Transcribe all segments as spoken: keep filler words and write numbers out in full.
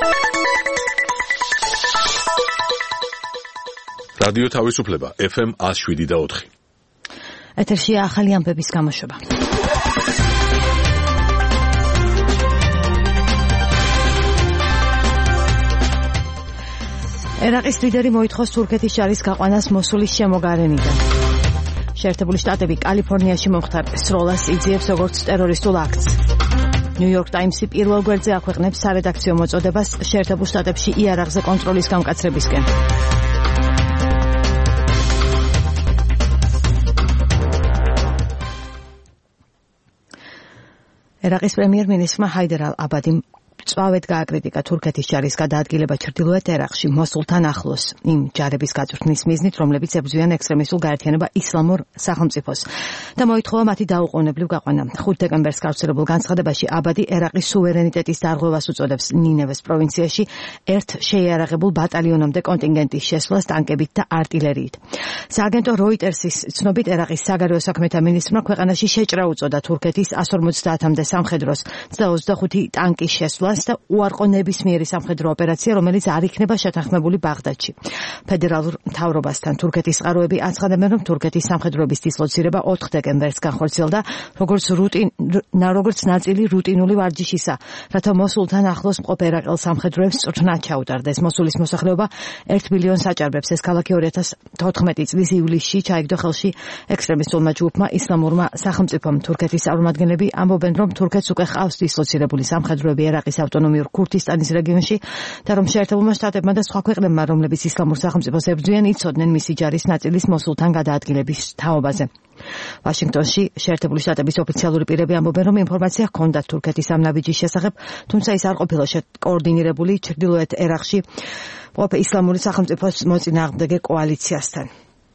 რადიო თავისუფლება ეფ ემ one oh seven და four. ეთერშია ახალი ამბების გამოშვება. ერაყის ლიდერი მოითხოვს თურქეთის ჯარის გაყვანას მოსულის შემოგარენიდან. შეერთებული შტატები კალიფორნიაში მომხდარ სროლას იძიებს როგორც ტერორისტულ აქტს. ნიუ-იორკ ტაიმსი პირველ გვერდზე აქვეყნებს სარედაქციო მოწოდებას შეერთებულ შტატებში იარაღზე კონტროლის გამკაცრებისკენ. ერაყის პრემიერ-მინისტრმა ჰაიდარ ალ-აბადიმ წვავედ გააკრიტიკა თურქეთის ჯარის გადაადგილება ჩრდილოეთ ერაყში მოსულთან ახლოს იმ ჯარების გაწვრთნის მიზნით, რომლებიც ებრძვიან ექსტრემისტულ გაერთიანება ისლამურ სახელმწიფოს და მოითხოვა მათი დაუყოვნებლივ გაყვანა. ხუთი დეკემბერს გავრცელებულ განცხადებაში აბადი ერაყის სუვერენიტეტის დარღვევას უწოდებს ნინევეს პროვინციაში ერთ შეიარაღებულ ბატალიონამდე კონტინგენტის შესვლას ტანკებით და არტილერიით. სააგენტო როიტერსის ცნობით ერაყის საგარეო საქმეთა მინისტრმა ქვეყანაში შეჭრა უწოდა თურქეთის one fifty-მდე სამხედროს ოცდახუთი ტანკის შესვლას და უარყო ნებისმიერი სამხედრო ოპერაცია, რომელიც არ იქნება შეთანხმებული ბაღდადში. ფედერალურ მთავრობასთან თურქეთის წყაროები აცხადებენ, რომ თურქეთის სამხედროების დისლოცირება ოთხ დეკემბერს განხორციელდა, როგორც რუტინ როგორც ნაწილი რუტინული ვარჯიშისა, რათა მოსულთან ახლოს მყოფ ერაყელ სამხედროებს წვრთნა ჩაუტარდეს. მოსულის მოსახლეობა ერთ მილიონს აჭარბებს. ეს ქალაქი two thousand fourteen წლის ივლისში ჩაიგდო ხელში ექსტრემისტულმა ჯგუფმა ისლამურმა სახელმწიფომ. თურქეთის წარმომადგენლები ამბობენ, რომ თურქეთს უკვე ყავს დისლოცირებული სამხედროები ერაყის ავტონომიურ ქურთისტანის რეგიონში და რომ შეერთებულმა შტატებმა და სხვა ქვეყნებმა, რომლებიც ისლამურ სახელმწიფოს ებრძვიან, იცოდნენ მისი ჯარის ნაწილის მოსულთან გადაადგილების თაობაზე. ვაშინგტონში შეერთებული შტატების ოფიციალური პირები ამბობენ, რომ ინფორმაცია ჰქონდათ თურქეთის ამ ნაბიჯის შესახებ, თუმცა ის არ ყოფილა კოორდინირებული ჩრდილოეთ ერაყში მყოფ ისლამური სახელმწიფოს მოწინააღმდეგე კოალიციასთან.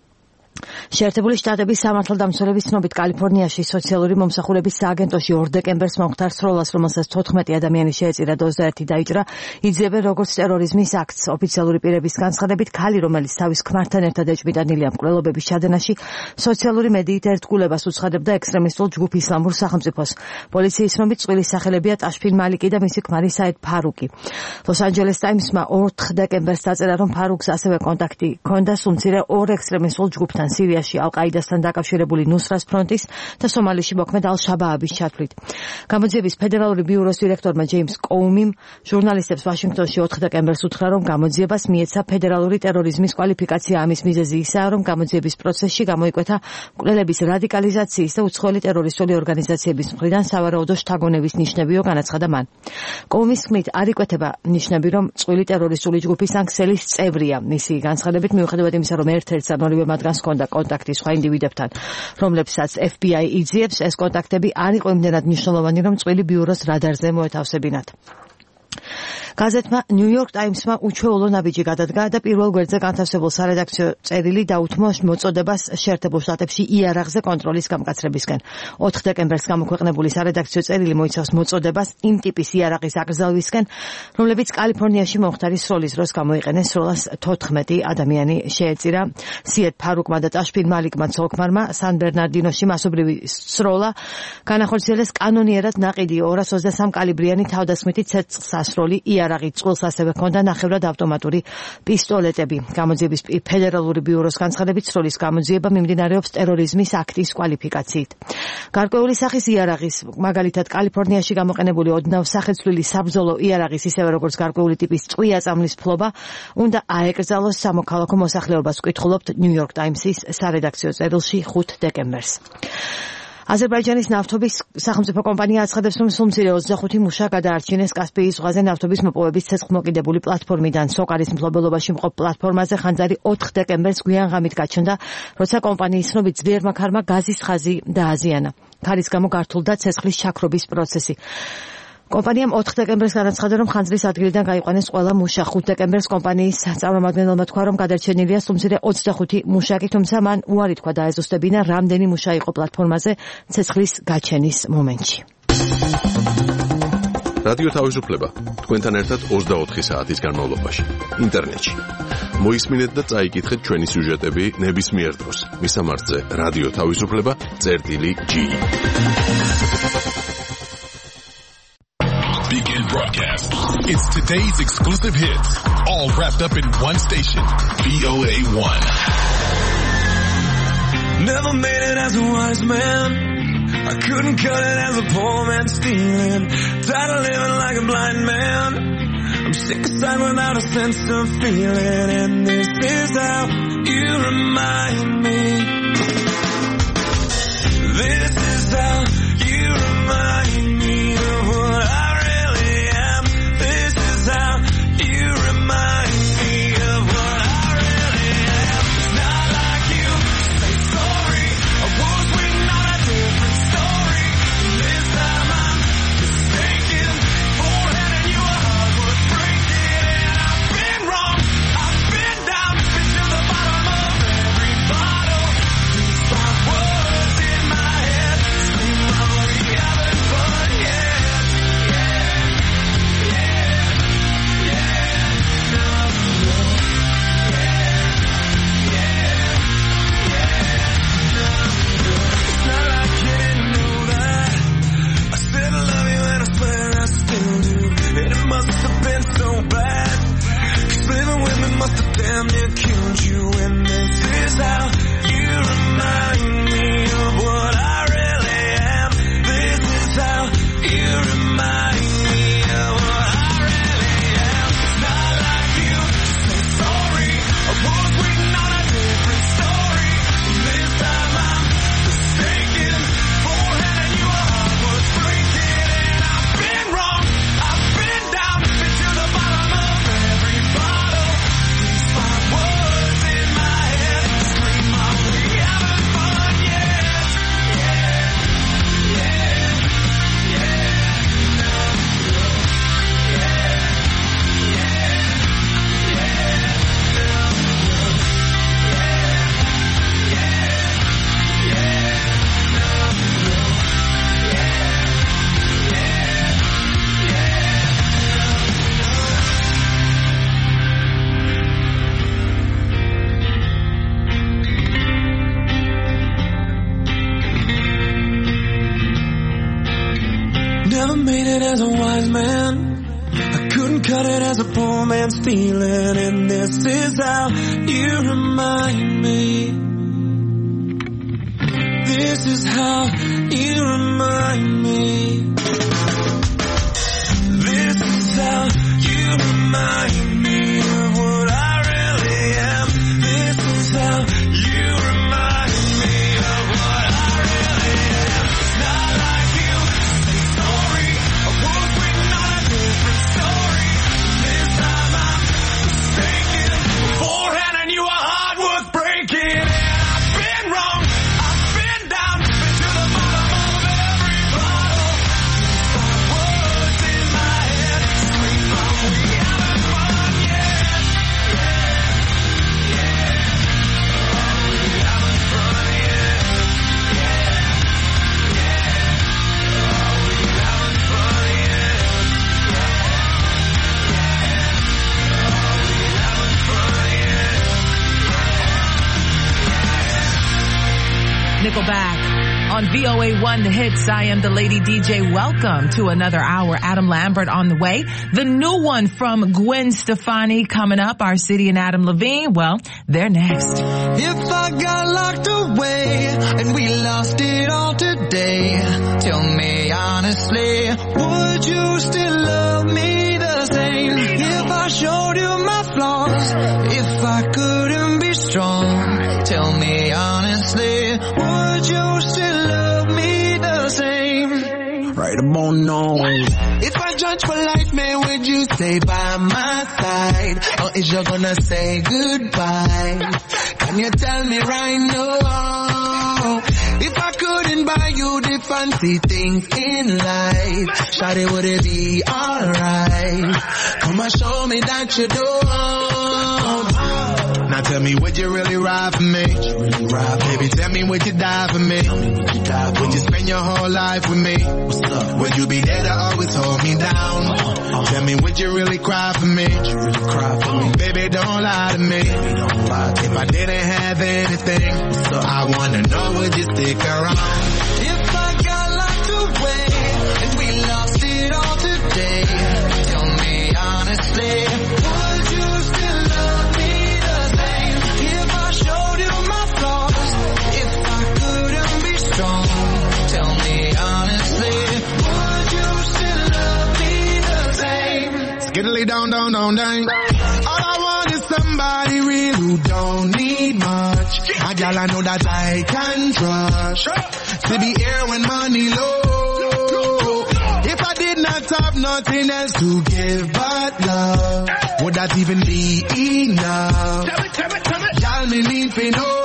შეერთებული შტატების სამართალდამცველების ცნობით კალიფორნიაში სოციალური მომსახურების სააგენტოში ორ დეკემბერს მომხდარ სროლას, რომელსაც თოთხმეტი ადამიანი შეეწირა და ოცდაერთი დაიჭრა, იძიებენ როგორც ტერორიზმის აქტს. ოფიციალური პირების განცხადებით, ქალი, რომელიც თავის ქმართან ერთად ეჭვმიტანილია მკვლელობების ჩადენაში, სოციალური მედიით ერთგულებას უცხადებდა ექსტრემისტულ ჯგუფ ისლამურ სახელმწიფოს. პოლიციის ცნობით წვილის სახელებია ტაშფინ მალიკი და მისი ქმარი საედ ფარუკი. ლოს-ანჯელეს ტაიმსმა ოთხ დეკემბერს დაწერა, რომ ფარუკს ასევე კონტაქტი ჰქონდა სუმცირე ორ ექსტრემისტულ ჯგუფთან, სირიაში ალ-ყაიდასთან დაკავშირებული ნუსრას ფრონტის და სომალიში მოქმედ ალ-შაბააბის ჩათვლით. გამოძიების ფედერალური ბიუროს დირექტორმა ჯეიმს კოუმიმ ჟურნალისტებს ვაშინგტონში ოთხ დეკემბერს უთხრა, რომ გამოძიებას მიეცა ფედერალური ტერორიზმის კვალიფიკაცია. ამის მიზეზი ისაა, რომ გამოძიების პროცესში გამოიკვეთა მკვლელების რადიკალიზაციის და უცხოელი ტერორისტული ორგანიზაციების მხრიდან სავარაუდო შთაგონების ნიშნებიო, განაცხადა მან. კოუმის თქმით, არ იკვეთება ნიშნები, რომ წყვილი ტერორისტული ჯგუფის ან ქსელის წევრია. მისი განცხადებით, მიუხედავად იმისა, რომ ერთ-ერთს ან ორივე მათგანს ჰქონდა კონტაქტი სხვა ინდივიდებთან, რომლებსაც ეფ ბი აი იძიებს, ეს კონტაქტები არ იყო იმდენად მნიშვნელოვანი, რომ წყვილი ბიუროს რადარზე მოეთავსებინათ. გაზეთმა ნიუ-იორკ ტაიმსმა უჩვეულო ნაბიჯი გადადგა და პირველ გვერდზე განთავსებულ სარედაქციო წერილი დაუთმო მოწოდებას შეერთებულ შტატებში იარაღზე კონტროლის გამკაცრებისკენ. ოთხ დეკემბერს გამოქვეყნებული სარედაქციო წერილი მოიცავს მოწოდებას იმ ტიპის იარაღის აკრძალვისკენ, რომლებიც კალიფორნიაში მომხდარი სროლის დროს გამოიყენეს. სროლას თოთხმეტი ადამიანი შეეწირა. სიედ ფარუკმა და ტაშფინ მალიკმა ცოლ-ქმარმა სან ბერნარდინოში მასობრივი სროლა განახორციელეს კანონიერად ნაყიდი ორას ოცდასამ კალიბრიანი თავდასხმითი ცეცხლსასროლი იარაღით. წყვილს ასევე ჰქონდა ნახევრად ავტომატური პისტოლეტები. გამოძიების ფედერალური ბიუროს განცხადებით, სროლის გამოძიება მიმდინარეობს ტერორიზმის აქტის კვალიფიკაციით. გარკვეული სახის იარაღის, მაგალითად კალიფორნიაში გამოყენებული ოდნავ სახეცვლილი საბრძოლო იარაღის, ისევე როგორც გარკვეული ტიპის წყვია წამლის ფლობა უნდა აეკრძალოს სამოქალაქო მოსახლეობას, ვკითხულობთ ნიუ-იორკ ტაიმსის სარედაქციო წერილში ხუთი დეკემბერს. აზერბაიჯანის ნავთობის სახელმწიფო კომპანია აცხადებს, რომ სულ მცირე ოცდახუთი მუშა გადაარჩინეს კასპიის ზღვაზე ნავთობის მოპოვების ცეცხლმოკიდებული პლატფორმიდან. სოკარის მფლობელობაში მყოფ პლატფორმაზე ხანძარი ოთხ დეკემბერს გვიან ღამით გაჩნდა, როცა კომპანიის ცნობით ძლიერმა ქარმა გაზის ხაზი დააზიანა. ქარის გამო გართულდა ცეცხლის ჩაქრობის პროცესი. კომპანიამ ოთხ დეკემბერს განაცხადა, რომ ხანძრის ადგილიდან გაიყვანეს ყველა მუშა. ხუთი დეკემბერს კომპანიის წარმომადგენელმა თქვა, რომ გადარჩენილია სუმცირე ოცდახუთი მუშაკი, თუმცა მან უარი თქვა დაეზუსტებინა, რამდენი მუშა იყო პლატფორმაზე ცეცხლის გაჩენის მომენტში. რადიო თავისუფლება თქვენთან ერთად ოცდაოთხი საათის განმავლობაში ინტერნეტში. მოისმინეთ და წაიკითხეთ ჩვენი სიუჟეტები ნებისმიერ დროს. მისამართზე რადიო თავისუფლება წერტილი ჯი. Weekend broadcast. It's today's exclusive hits, all wrapped up in one station. V O A one. Never made it as a wise man. I couldn't cut it as a poor man stealing. Tired of living like a blind man. I'm sick aside without a sense of feeling. And this is how you remind me. This is how you remind me of what I really am. This is how you remind me of what I really am. It's not like you say sorry. I was waiting on a different story. This time I'm mistaken. Forehanding you a heart worth breaking. And I've been wrong. I've been down. Been to the bottom of every bottle. These five words in my head scream out we haven't fun yet. Yeah, yeah, yeah. No, no. Yeah, yeah, yeah. No, no. It's not like you didn't know that. I said I love you and I swear I still do. And it must have been so bad. 'Cause living with me must have damn near killed you. And this is how you remind me of what I really am. This is how you remind me of what I really am. It's not like you say sorry. I was waiting on a different story. This time I'm mistaken. Forehanding you a heart worth breaking. And I've been wrong. I've been down. Been to the bottom of every bottle. These five words in my head scream out we haven't fun yet. Yeah, yeah, yeah. No, no. Yeah, yeah, yeah. No, no. Yeah, yeah, yeah. No, no. Never made it as a wise man. I couldn't cut it as a poor man stealing. And this is how you remind me. This is how you remind me. This is how you remind me of what I really am. This is how you remind me of what I really am. It's not like you say sorry. I was waiting on a different story. This time I'm mistaken. Forehanding you a heart worth breaking. And I've been wrong. I've been down. Been to the bottom of every bottle. These five words in my head scream out we haven't fun yet. Yeah, yeah. Oh, we haven't fun yet. Yeah, yeah. Oh, we haven't fun yet. Nickelback on V O A one, The Hits. I am the Lady D J. Welcome to another hour. Adam Lambert on the way. The new one from Gwen Stefani coming up. Our City and Adam Levine, well, they're next. If I got locked away and we lost it all today, tell me honestly, would you still love me the same? If I showed you my flaws, if I couldn't be strong, tell me honestly, would you still love me the same? Right about now. If I judge for life, man, would you stay by my side? Or is you gonna say goodbye? Can you tell me right now? If I couldn't buy you the fancy things in life, shawty, would it be alright? Come and show me that you don't. Now tell me, would you really ride for me? Really ride, baby, tell me, would you die for me? Would you, die for would you spend your whole life with me? What's up? Would you be there to always hold me down? Uh-huh. Tell me, would you really cry for me? Would you really cry for me? Baby, don't lie to me. Baby, don't lie to if me. I didn't have anything, I wanna know, would you stick around? If I got locked away and we lost it all today, honestly, would you still love me the same if I showed you my flaws? If I couldn't be strong, tell me honestly, would you still love me the same? Skiddly down, down, down, down. All I want is somebody real who don't need much. A gal I know that I can trust. To be here when money low. If I did not have nothing else to give but love, would that even be enough? Y'all me need to know.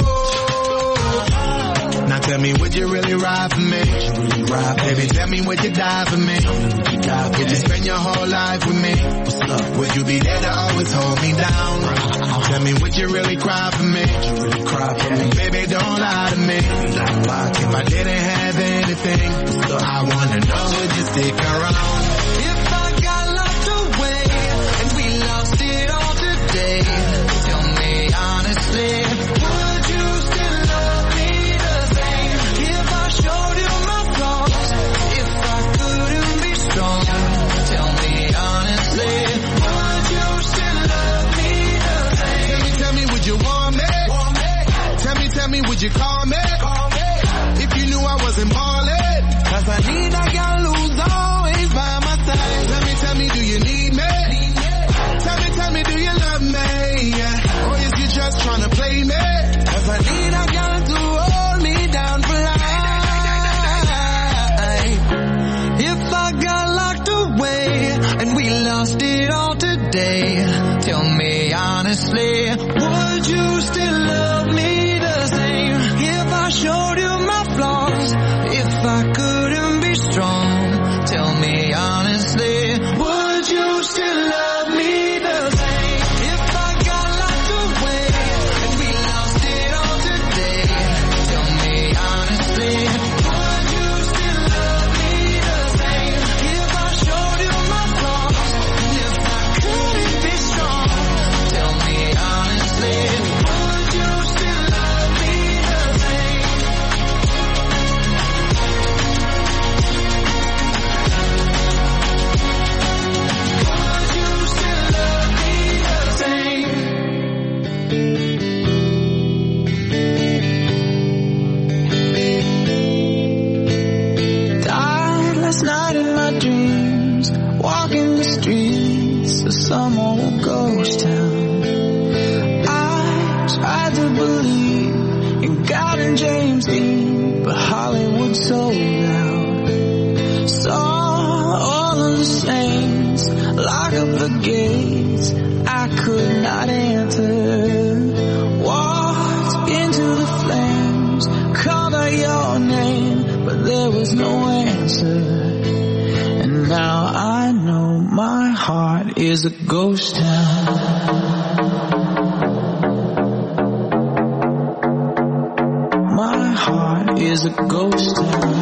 Now tell me, would you really ride for me? Really ride, baby, tell me, would you die for me? You die, would you spend your whole life with me? What's up? Would you be there to always hold me down? Tell me, would you really cry for me? Would you really cry for me? Baby, don't lie to me. Don't lie. If I didn't have anything, I wanna know, would you stick around? If I got locked away and we lost it all today, tell me honestly, would you still love me the same if I showed you my flaws? If I couldn't be strong, tell me honestly, would you still love me the same? Tell me, tell me, would you want me? Want me? Tell me, tell me, would you call me? Call me. If you knew I wasn't ballin', 'cause I need a girl who's always by my side. Tell me, tell me, do you need me? Tell me, tell me, do you love me? Yeah. Or is you just trying to play me? 'Cause I need a girl to hold me down for life. If I got locked away and we lost it all today, tell me honestly, would you still love me the same if I showed you my flaws? If I couldn't be strong, tell me honestly, would you still love me the same? If I got locked away and we lost it all today, tell me honestly, would you still love me the same if I showed you my flaws? If I couldn't be strong, tell me honestly, would you still love me the same? Would you still love me the same? Died last night in my dreams, walking the streets of some old ghost town. I tried to believe in God and James Dean, but Hollywood sold out. Saw all of the saints lock up the gates I could not enter. Walked into the flames, called out your name, but there was no answer. And now I know my heart is a ghost town. My heart is a ghost town.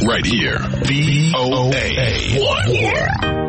right here. V O A one.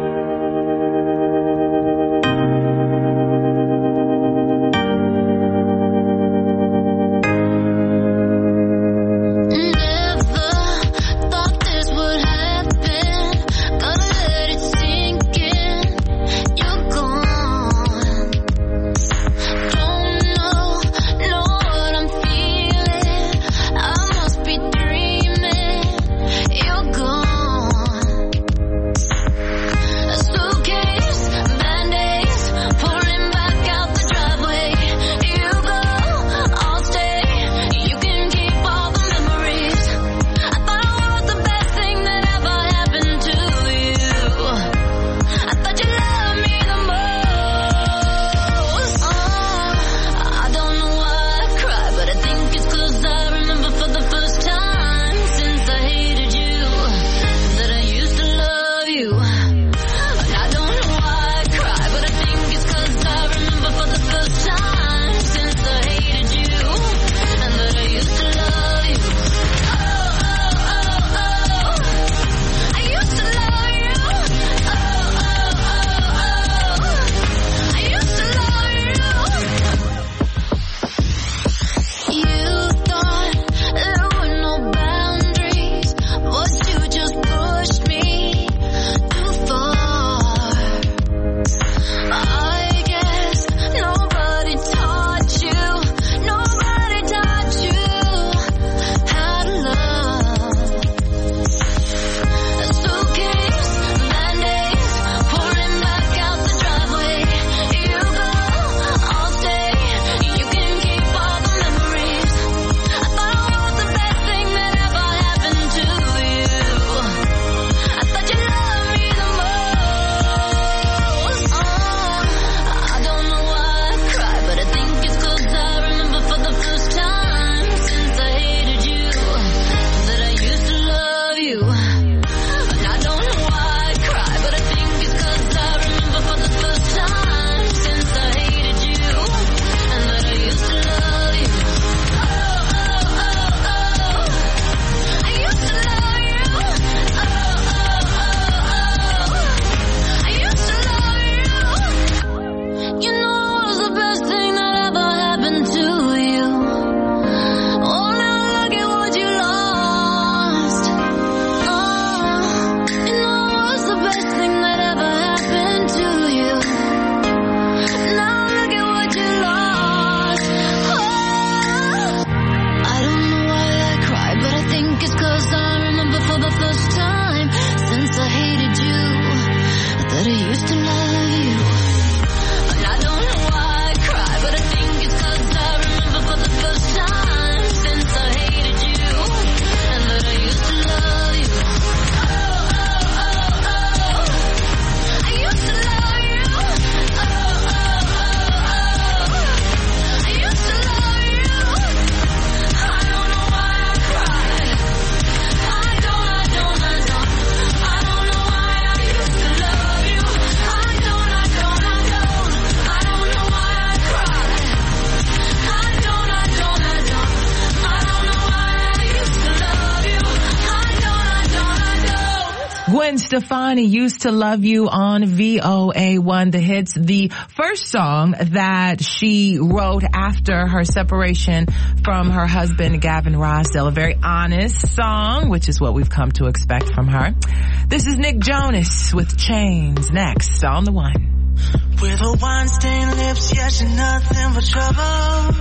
Gwen Stefani, Used to Love You on V O A one, The Hits, the first song that she wrote after her separation from her husband, Gavin Rossdale. A very honest song, which is what we've come to expect from her. This is Nick Jonas with Chains, next on The One. With her wine-stained lips, yeah, she's nothing but trouble.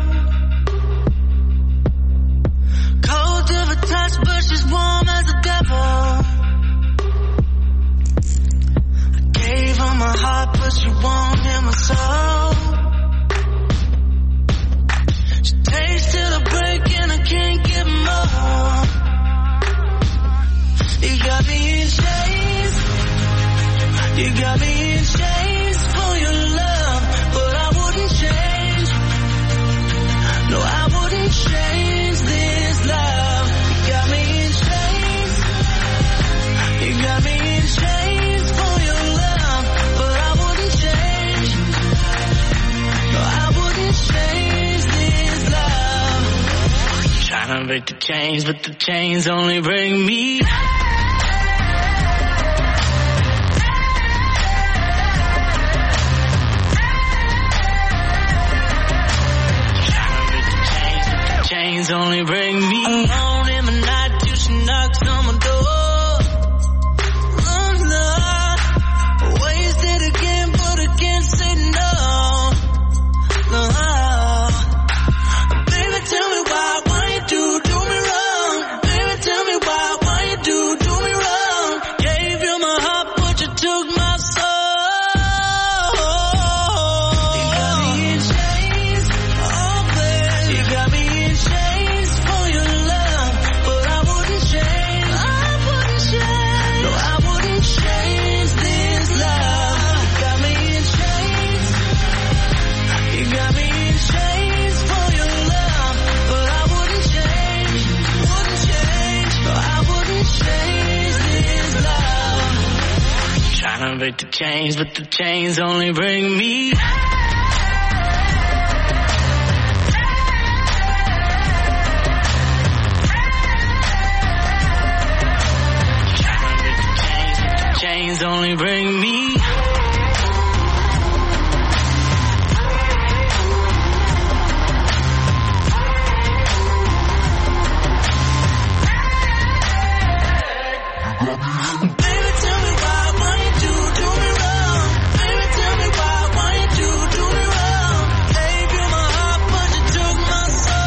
Cold to the touch, but she's warm as a devil. Gave her my heart, but she won't hear my soul. She takes till I break and I can't get more. You got me in chains. You got me in chains for your love, but I wouldn't change. No, I wouldn't change this love. You got me in chains. You got me in chains for your love, but I wouldn't change. No, I wouldn't change this love. Trying to be break the chains, but the chains only bring me. Chains only bring me alone in the night till she knocks on my door. Oh no, wasted again, but I can't say no. No, baby, tell me why, why you do do me wrong? Baby, tell me why, why you do do me wrong? Gave you my heart, but you took my soul. You got me in chains, oh baby, you got me in chains for your love, but I wouldn't change, I wouldn't change, no I wouldn't change this love. You got me in chains, you got me in chains for your love, but I wouldn't change, wouldn't change, no I wouldn't change this love. Trying to break the chains, but the chains only bring me. Chains only bring me. Baby, tell me why, why you do do me wrong? Baby, tell me why, why you do do me wrong? Gave you my heart, but you took my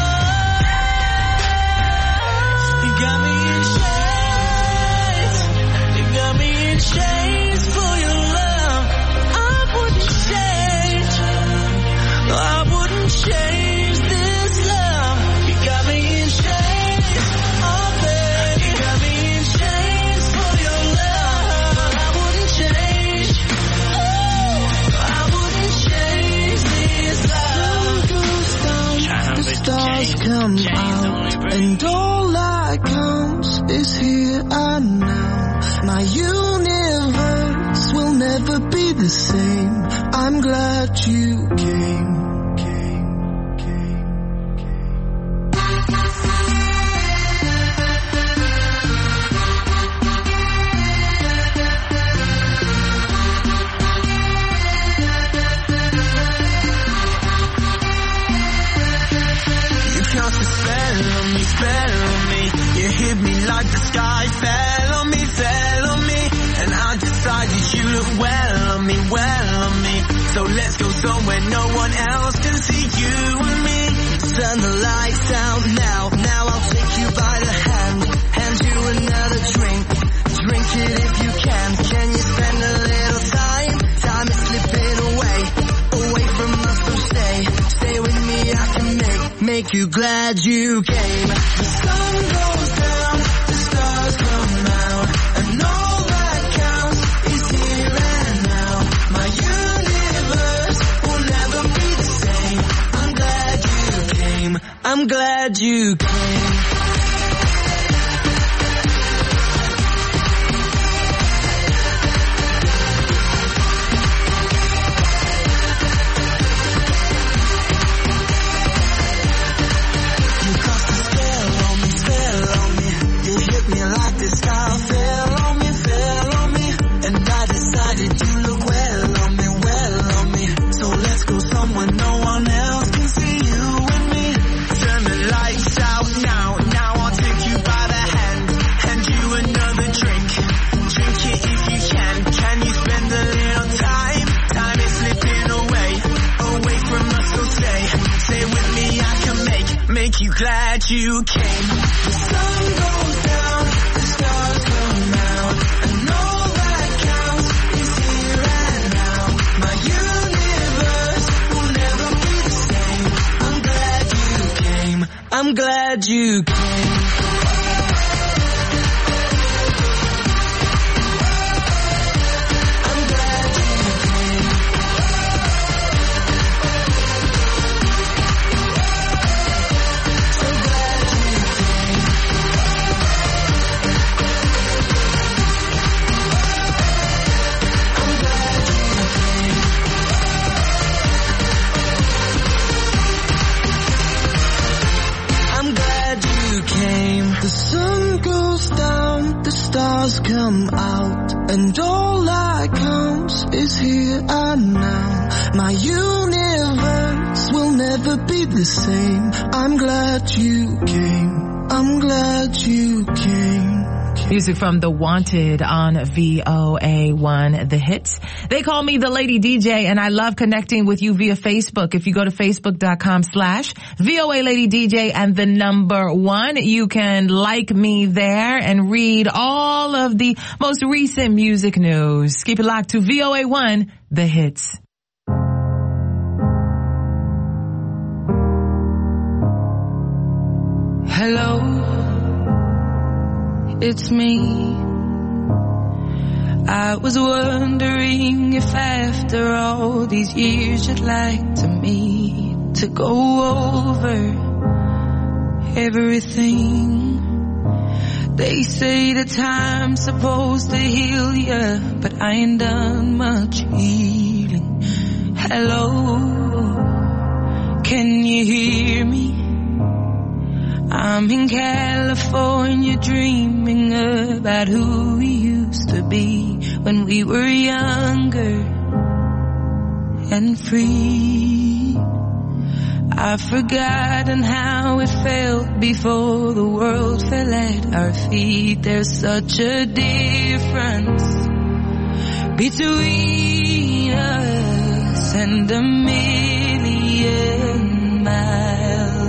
soul. You got me in chains. You got me in chains for your love. I wouldn't change. No, I wouldn't change this love. You got me in chains. Oh, baby. You got me in chains for your love. I wouldn't change. Oh, I wouldn't change this love. The stars come out, and all that counts is here and now. My universe will never be the same. I'm glad you came. Came, came, came. You cast a spell on me, spell on me. You hit me like the sky fell on me, fell on me. And I decided you look well on me, well on me. So let's go somewhere no one else can see you and me. Turn the lights out now, now I'll take you by the hand. Hand you another drink, drink it if you can. Can you spend a little time? Time is slipping away, away from us, so stay. Stay with me, I can make, make you glad you came. The sun goes down, the stars come out, and all that counts is here and now. My universe will never be the same. I'm glad you came, I'm glad you came. You cast a spell on me, spell on me. You hit me like the sky fell on me, fell on me. And I decided you look well on me, well on me. So let's go somewhere no one else can see you and me. Turn the lights out now, now I'll take you by the hand. Hand you another drink, drink it if you can. Can you spend a little time? Time is slipping away, away from us, so stay. Stay with me, I can make, make you glad you came. The sun goes down, the stars come out, and all that counts is here and now. My universe will never be the same. I'm glad you came, I'm glad you came. I'm glad you came. So glad you came. I'm glad you came. I'm glad you here and now. My universe will never be the same. I'm glad you came. I'm glad you came. Music from The Wanted on V O A one, The Hits. They call me the Lady D J, and I love connecting with you via Facebook. If you go to facebook.com slash VOA Lady D J and the number one, you can like me there and read all of the most recent music news. Keep it locked to V O A one, The Hits. Hello. It's me. I was wondering if after all these years you'd like to meet to go over everything. They say the time's supposed to heal ya, but I ain't done much healing. Hello, can you hear me? I'm in California dreaming about who we used to be when we were younger and free. I've forgotten how it felt before the world fell at our feet. There's such a difference between us and a million miles.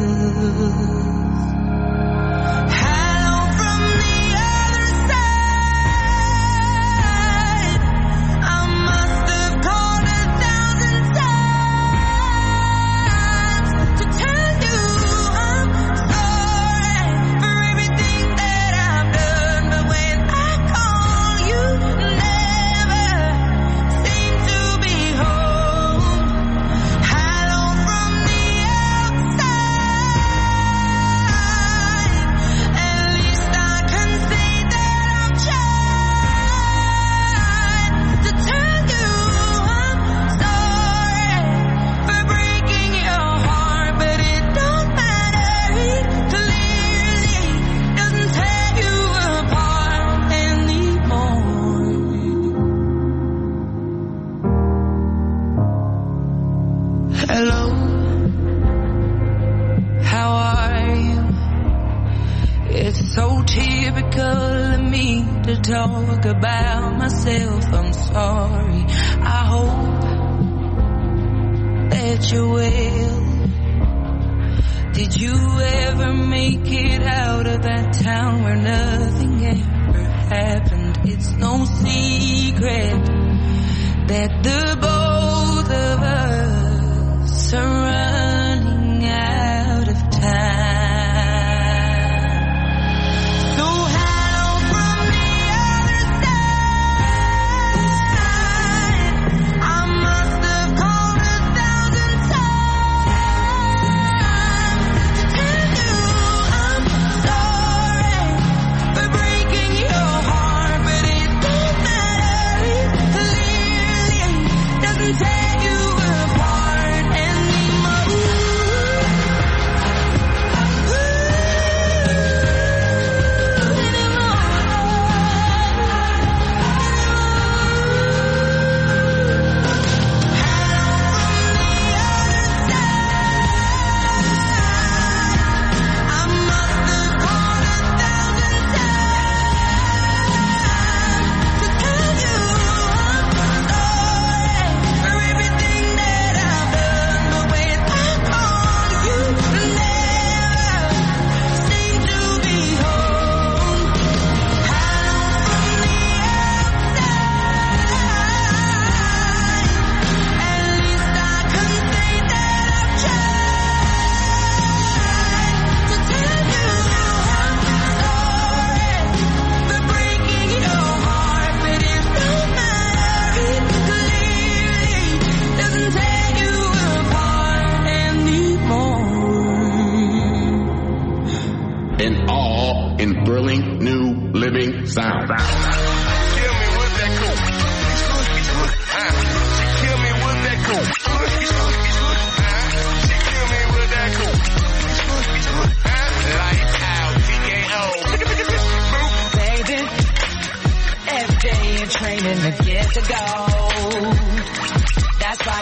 Talk about myself, I'm sorry. I hope that you're well. Did you ever make it out of that town where nothing ever happened? It's no secret that the both of us are running out of time. Sound. Kill me with that cool. She kill me with that cool. She kill me with that cool. Lights out, T K O. Baby, every day in training to get to go.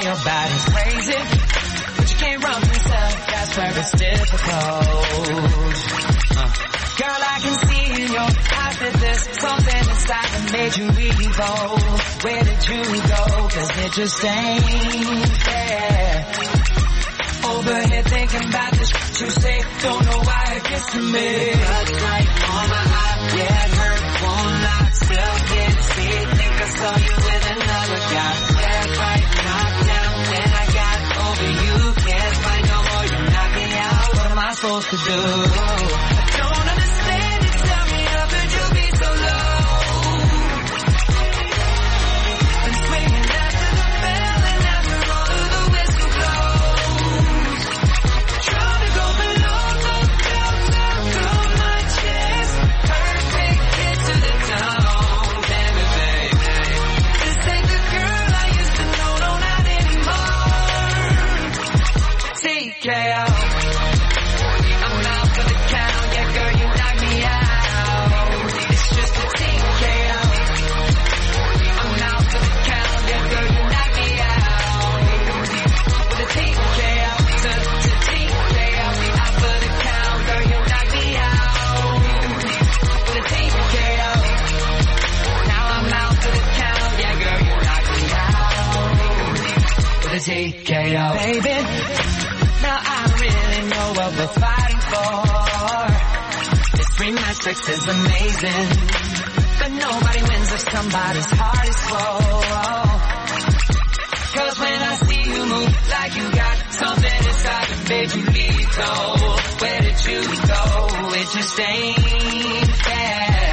your body's crazy, but you can't run from yourself, that's where it's difficult. Uh. Girl, I can see in your eyes that there's something inside that made you really bold. Where did you go? Cause it just ain't fair. Over here thinking about the shit you say, don't know why it gets to me. Blood right on my eye, yeah, it hurt, won't lie, still can't see. Think I saw you with another guy. Yeah, right, knocked down, then I got over you. Can't fight no more, you knock me out. What am I supposed to do? I don't understand it, tell me how could you be so low? Been swinging after the bell and after all of the whistle blows. Trying to go below the belt down through my chest. Perfect hit to the dome, damn it baby. This ain't the girl I used to know, no not anymore. T K O. I'm out for the count, yeah girl you knock me out. It's just a T K O. I'm out for the count, yeah girl you knock me out. With a T K O, to, to T K O. Out for the count, girl you knock me out. With a T K O. Now I'm out for the count, yeah girl you knock me out. With a T K O. Baby, now I really know what we're fighting for. This rematch sex is amazing, but nobody wins if somebody's heart is full. Cause when I see you move like you got something inside that made you lethal, where did you go? It just ain't fair.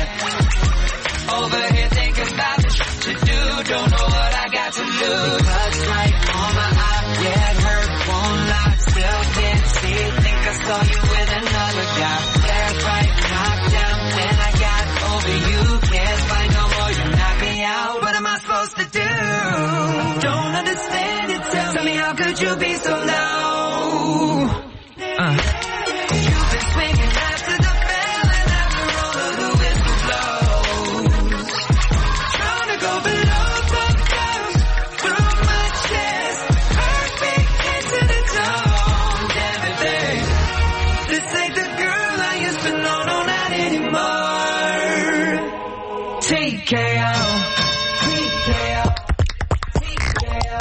Over here thinking about the shit you do, don't know what I got to lose. Blood's right on my eye, yeah it hurt, won't lie, still can't see. Think I saw you with another guy. Yeah right, knocked down, then I got over you. Can't fight no more, you knock me out. What am I supposed to do? Don't understand it, tell me how could you be so low? Uh. You've been swinging after the bell and after all of the whistle blows. Trying to go below the belt through my chest. Perfect hit to the dome, damn it babe. This ain't the girl I used to know, no not anymore. T K O, T K O, T K O.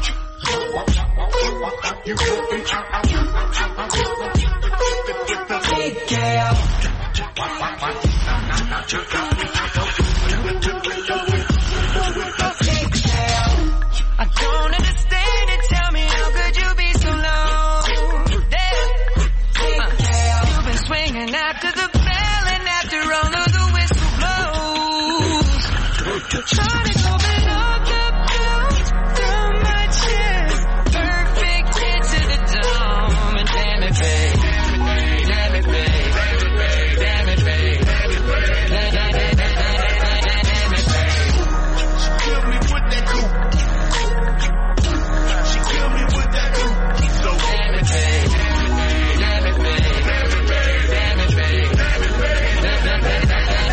T K O. I don't understand it, tell me how could you be so low? Damn. Uh, you've been swinging after the bell and after all of the whistle blows. Trying to go below the belt through my chest. Perfect hit to the dome, and damn it babe, damn it babe, damn it babe, damn it babe. She killed me with that coupe. She killed me with that coupe. So Damn it babe, damn it babe, damn it babe, damn it babe, damn it babe.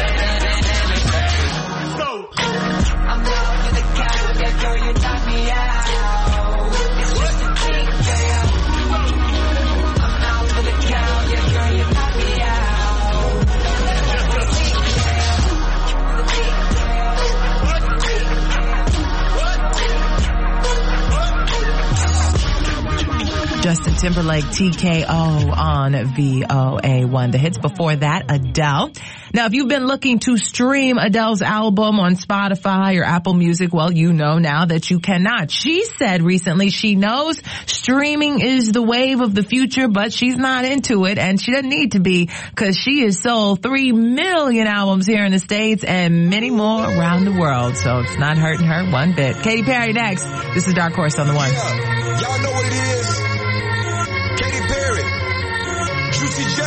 so I'm out for the count, yeah girl you knock me out. It's just a T K O. I'm out for the count, yeah girl you knock me out. With a T K O, with a T K Justin Timberlake, T K O on V O A one. The hits before that, Adele. Now, if you've been looking to stream Adele's album on Spotify or Apple Music, well, you know now that you cannot. She said recently she knows streaming is the wave of the future, but she's not into it, and she doesn't need to be, because she has sold three million albums here in the States and many more around the world, so it's not hurting her one bit. Katy Perry next. This is Dark Horse on the One. Yeah. Y'all know what it is. Katy Perry, Juicy J.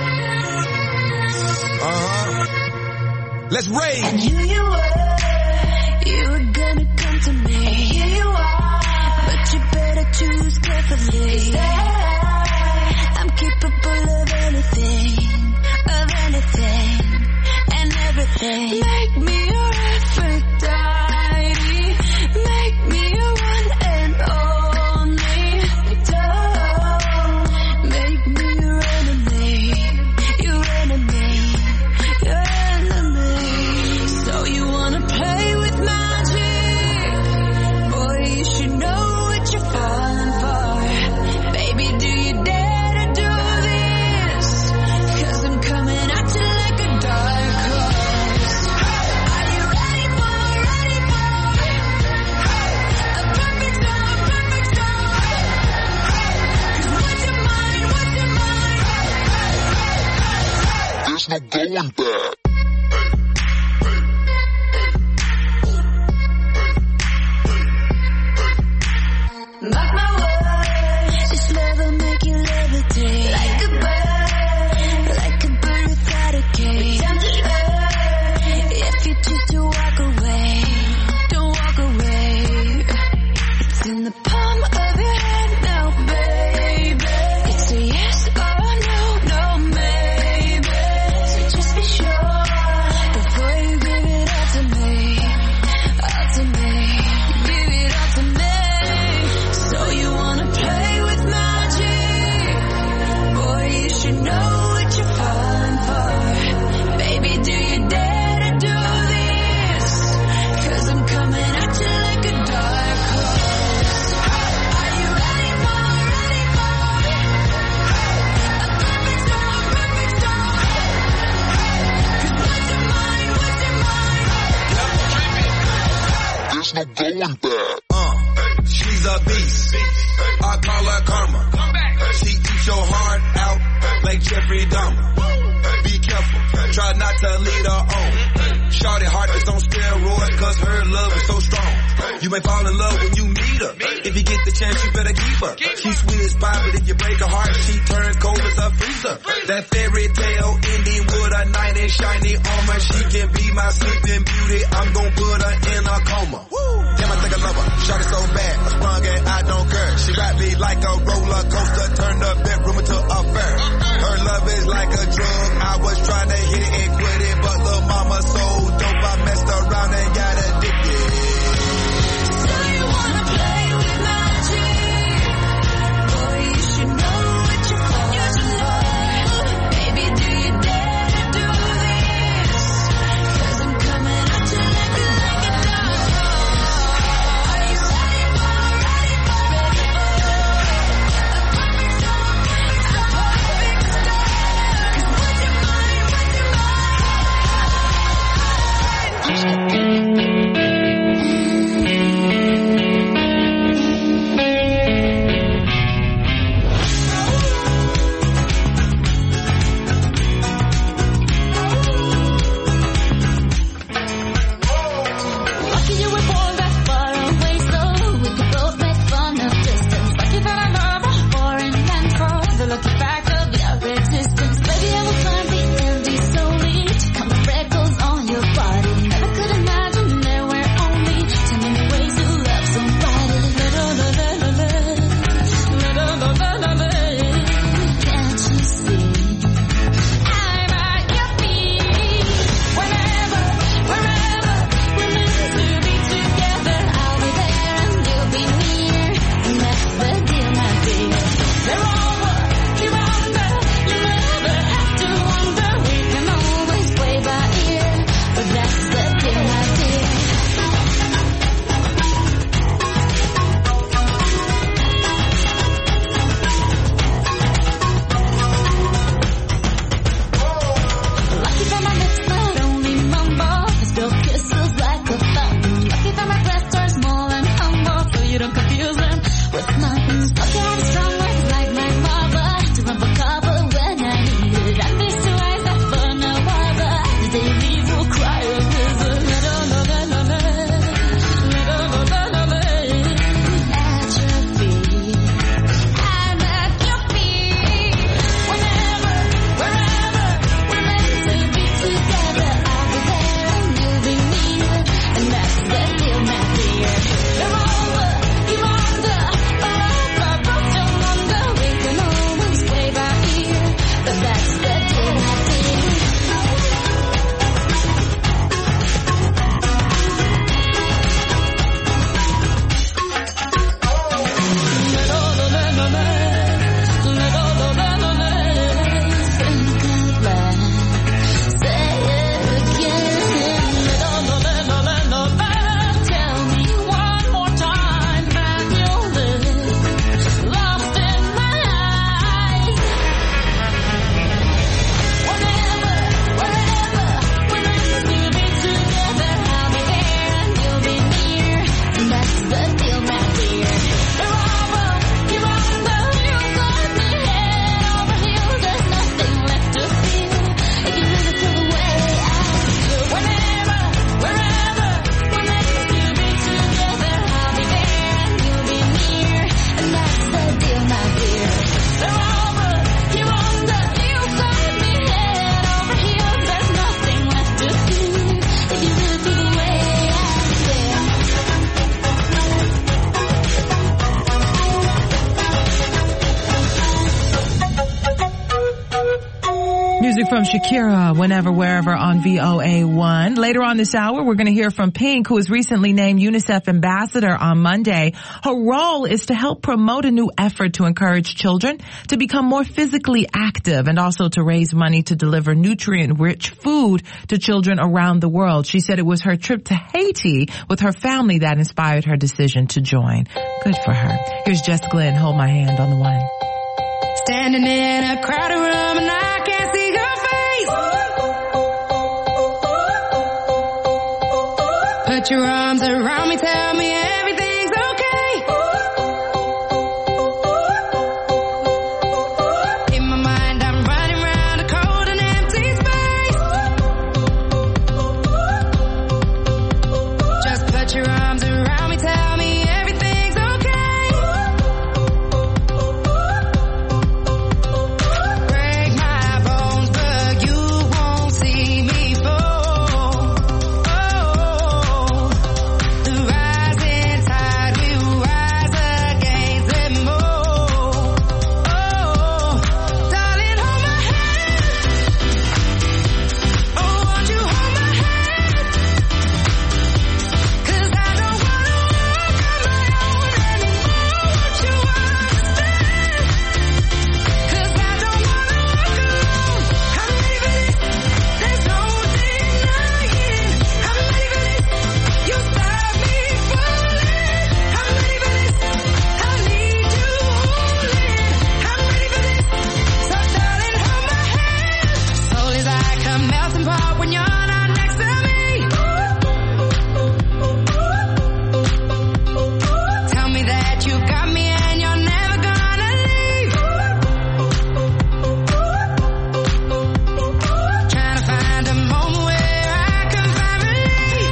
Uh-huh. Let's rage. I knew you were, you were gonna come to me. And here you are, but you better choose carefully. I'm capable of anything, of anything, and everything. Make me your Aphrodite, make me your one and only. going back. Mark my words, this love will make you levitate. Like a bird, like a bird without a cage. Down to earth, if you choose to walk away, don't walk away. It's in the palm of your hand now, baby. It's a yes or no, no maybe. So just be sure before you give it all to me, all to me. Give it all to me. So you wanna play with magic? Boy, you should know what you're falling for. Baby, do you dare to do this? 'Cause I'm coming at you like a dark horse. Are you ready for, ready for a perfect storm, perfect storm? 'Cause what's in mind, what's in mind? There's no going back. Uh, she's a beast. I call her karma. She eats your heart out like Jeffrey Dahmer. Be careful, try not to lead her on. Shorty heart is on steroids 'cause her love is so strong. You may fall in love when you meet her. If you get the chance, you better keep her. She's sweet as pie, but if you break her heart, she turns cold as a freezer. That fairy tale ending with a knight in shiny armor. She can be my sleeping beauty. I'm gon' put her in a coma. Damn, I think I love her. Shot it so bad, I sprung and I don't care. She ride me like a roller coaster, turn the bedroom into a fair. Her love is like a drug. I was trying to hit it and quit it, but the mama so dope, I messed around and got addicted. So you wanna play with magic? Boy, you should know what you're falling for. Baby, do you dare to do this? 'Cause I'm coming at you like a, like a dark horse. Are you ready for, ready for a perfect Music from Shakira, Whenever, Wherever on V O A one. Later on this hour, we're going to hear from Pink, who was recently named UNICEF Ambassador on Monday. Her role is to help promote a new effort to encourage children to become more physically active and also to raise money to deliver nutrient-rich food to children around the world. She said it was her trip to Haiti with her family that inspired her decision to join. Good for her. Here's Jess Glynn, Hold My Hand on the one. Standing in a crowded room and I can't see your face. Put your arms around me, tell me everything's okay. In my mind I'm running around a cold and empty space. Just put your arms around me, tell me everything's okay. Break my bones, but you won't see me fall. Oh, the rising tide will rise against them all. Oh, darling, hold my hand. Oh, won't you hold my hand? 'Cause I don't wanna walk on my own anymore. Won't you understand? 'Cause I don't wanna walk alone. I'm leaving it. There's no denying. I'm leaving it. You stop me falling. I'm leaving it. I need you holding. I'm leaving it. So darling, hold my hand. Soul is like a melting pot when you're not next to me. Tell me that you got me and you're never gonna leave. Trying to find a moment where I can find relief.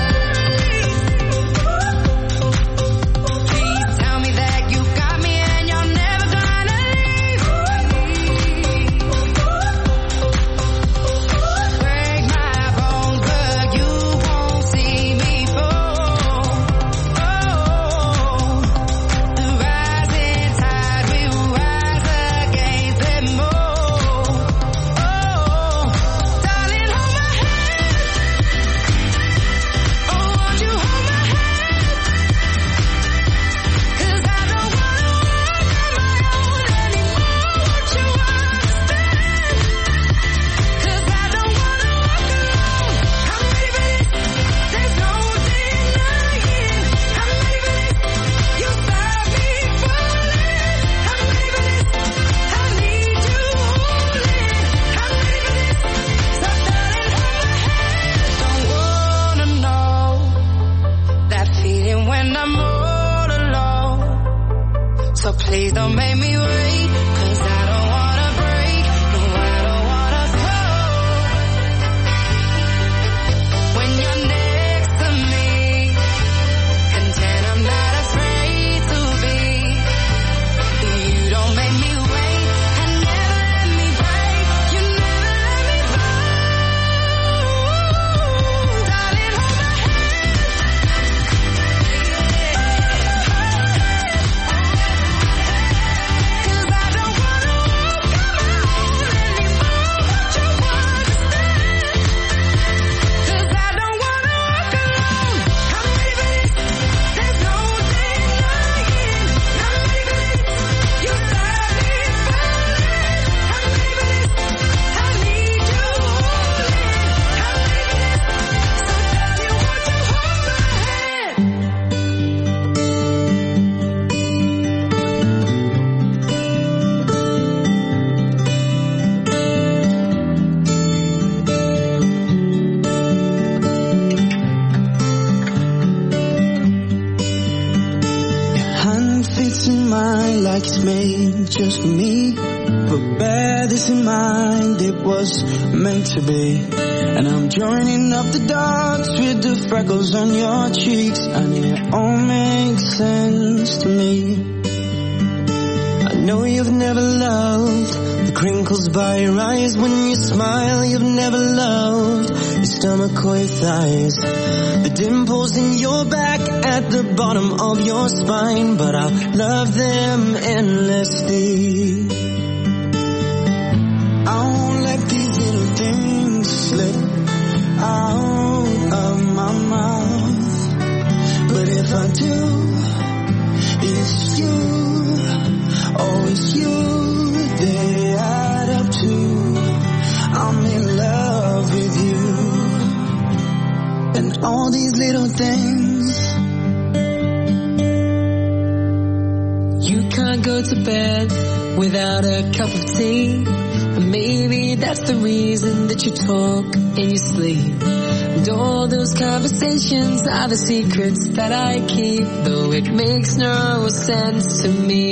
Please tell me that you got me and you're never gonna leave. Break my bones, but you won't see me fall. Oh, the rising tide will rise against them all. Oh, darling, hold my hand. Oh, won't you hold my hand? 'Cause I don't wanna walk on my own anymore. Won't you understand? 'Cause I don't wanna walk alone. I'm leaving it. There's no denying. I'm leaving it. You stop me falling. I'm leaving it. I need you holding. I'm leaving it. So darling, hold my hand. Don't wanna know that feeling when I'm all alone. So please don't make me wait, 'cause I don't wanna break. No, I don't wanna go. When you're next to me, content I'm not afraid to be. You don't make me wait, and never let me break. You never let me fall. Darling, hold my hand. 'Cause I don't wanna walk on my own anymore. Won't you understand? 'Cause I don't wanna walk alone. I'm leaving it. There's no denying. I'm leaving it. You stop me falling. I'm leaving it. I need you holding. I'm leaving it. So darling, won't you hold my hand? Hand fits in mine like it's made just for me. But bear this in mind, it was meant to be. And I'm joining up the dots with the freckles on your cheeks, and it all makes sense to me. I know you've never loved the crinkles by your eyes when you smile. You've never loved your stomach or your thighs, the dimples in your back at the bottom of your spine. But I'll love them endlessly. I won't let these things slip out of my mouth. But if I do, it's you, oh it's you they add up to. I'm in love with you. And all these little things. You can't go to bed without a cup of tea. And maybe that's the reason that you talk in your sleep. And all those conversations are the secrets that I keep, though it makes no sense to me.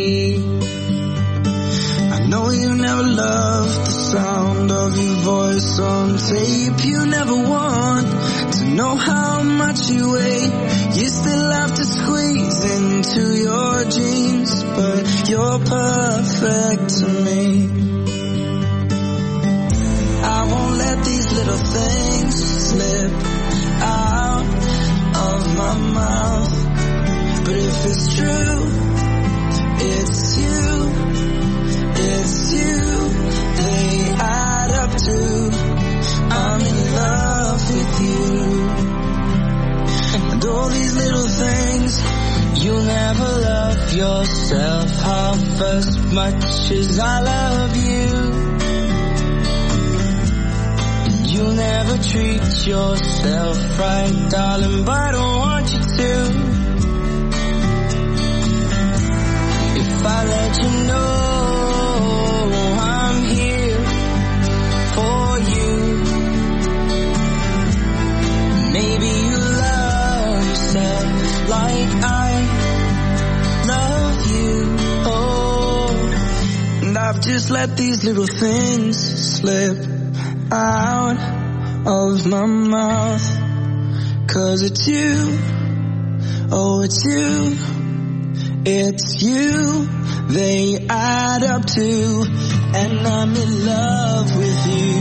I know you never loved the sound of your voice on tape. You never want to know how much you weigh. You still have to squeeze into your jeans, but you're perfect to me. I won't let these little things slip out of my mouth. But if it's true, it's you, it's you they add up to. I'm in love with you. And all these little things. You'll never love yourself half as much as I love you. You'll never treat yourself right, darling, but I don't want you to. If I let you know I'm here for you, maybe you love yourself like I love you. Oh, and I've just let these little things slip out of my mouth. Cause it's you, oh it's you, it's you they add up to. And I'm in love with you.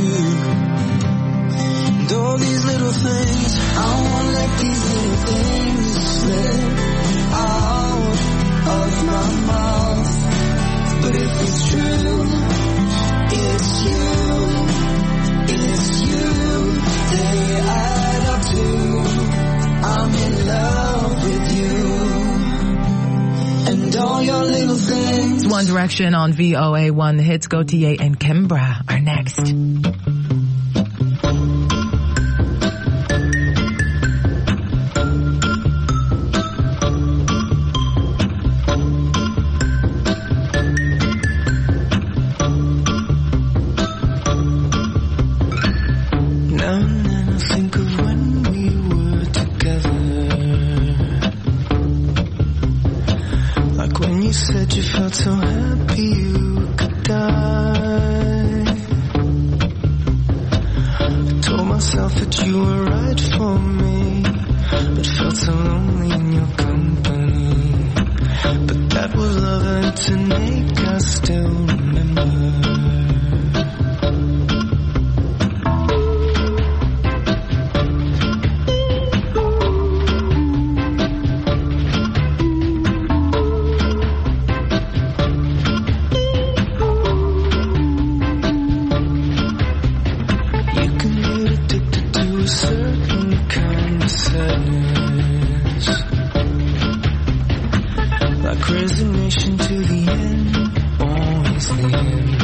And all these little things, I won't let these little things slip out of my mouth. But if it's true, it's you, it's you they add up to. I'm in love with you. And all your little things. One Direction on V O A one. The hits. Gautier and Kimbra are next. So happy you could die. I told myself that you were right for me, but felt so lonely in your company. But that was love and to make us still remember. Resignation to the end, always the end.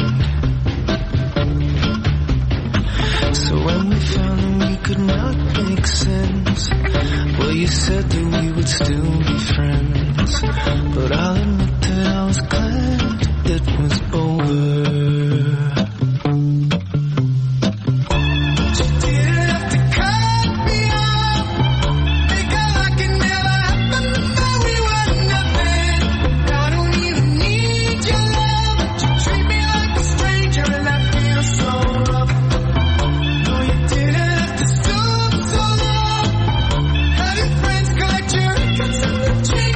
So when we found that we could not make sense, well you said that we would still be friends. But I'll admit that I was glad it was over. Your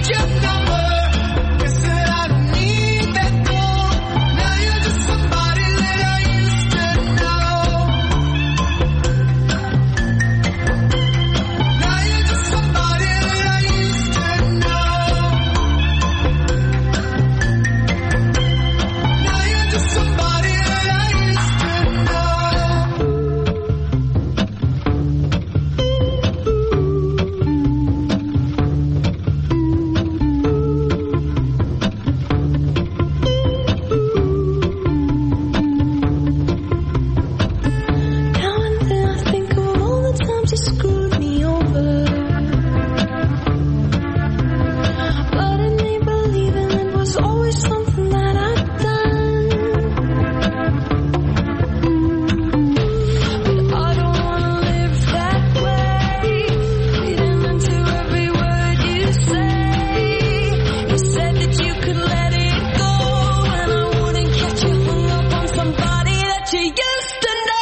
There's always something that I've done, but I don't wanna live that way. Reading into every word you say. You said that you could let it go, and I wouldn't catch you hung up on somebody that you used to know.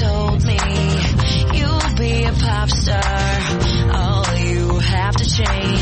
Change.